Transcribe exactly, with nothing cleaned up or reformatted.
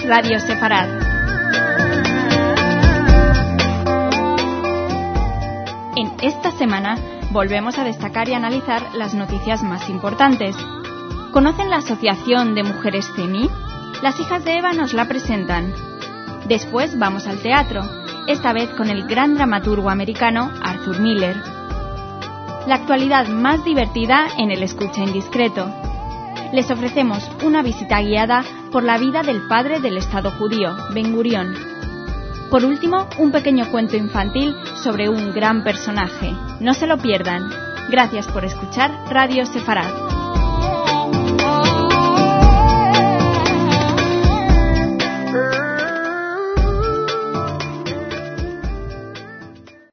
es Radio Sefarad. En esta semana volvemos a destacar y analizar las noticias más importantes. ¿Conocen la Asociación de Mujeres C E M I? Las hijas de Eva nos la presentan. Después vamos al teatro, esta vez con el gran dramaturgo americano Arthur Miller. La actualidad más divertida en el Escucha Indiscreto. Les ofrecemos una visita guiada por la vida del padre del Estado judío, Ben Gurión. Por último, un pequeño cuento infantil sobre un gran personaje. No se lo pierdan. Gracias por escuchar Radio Sefarad.